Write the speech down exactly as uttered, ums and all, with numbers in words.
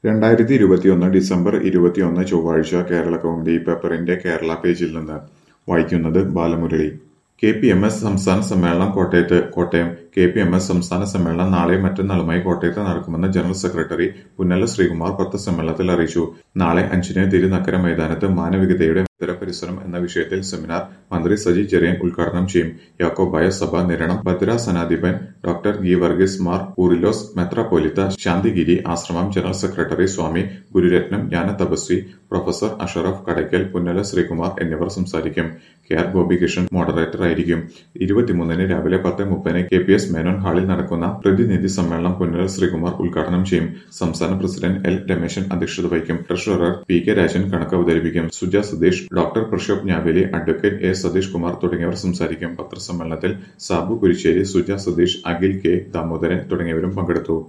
രണ്ടായിരത്തി ഇരുപത്തിയൊന്ന് ഡിസംബർ ഇരുപത്തിയൊന്ന് ചൊവ്വാഴ്ച കേരളകൗമുദി പേപ്പറിന്റെ കേരള പേജിൽ നിന്ന് വായിക്കുന്നത് Balamurali. K P M S സംസ്ഥാന സമ്മേളനം കോട്ടയത്ത്. Kottayam K P M S സംസ്ഥാന സമ്മേളനം നാളെയും മറ്റന്നാളുമായി കോട്ടയത്ത് നടക്കുമെന്ന് ജനറൽ സെക്രട്ടറി പുന്നല ശ്രീകുമാർ പത്രസമ്മേളനത്തിൽ അറിയിച്ചു. നാളെ അഞ്ചിന് തിരുനക്കര മൈതാനത്ത് മാനവികതയുടെ ഉത്തര പരിസരം എന്ന വിഷയത്തിൽ സെമിനാർ മന്ത്രി സജി ചെറിയാൻ ഉദ്ഘാടനം ചെയ്യും. യാക്കോബായ സഭ നിരണം ഭദ്രാസനാധിപൻ ഡോക്ടർ ഗീവർഗീസ് മാർ കൂറിലോസ് മെത്രാപ്പോലിത്ത Santhigiri Ashram general secretary Swami Gururatnam Jnanathapaswi professor Ashraf Kadakkal Punnala Sreekumar എന്നിവർ സംസാരിക്കും. കെ ആർ ഗോപികൃഷ്ണൻ മോഡറേറ്റർ ആയിരിക്കും. ഇരുപത്തിമൂന്നിന് രാവിലെ പത്ത് മുപ്പതിന് കെ പി എസ് മേനോൻ ഹാളിൽ നടക്കുന്ന പ്രതിനിധി സമ്മേളനം പുന്നല ശ്രീകുമാർ ഉദ്ഘാടനം ചെയ്യും. സംസ്ഥാന പ്രസിഡന്റ് എൽ രമേശൻ അധ്യക്ഷത വഹിക്കും. ട്രഷറർ പി കെ രാജൻ കണക്ക് അവതരിപ്പിക്കും. Suja Satheesh, doctor Prashobh Njaveli, advocate A Satheesh Kumar തുടങ്ങിയവർ സംസാരിക്കും. പത്രസമ്മേളനത്തിൽ സാബു കുരിശ്ശേരി, സുജ സതീഷ്, അഖിൽ കെ ദാമോദരൻ തുടങ്ങിയവരും പങ്കെടുത്തു.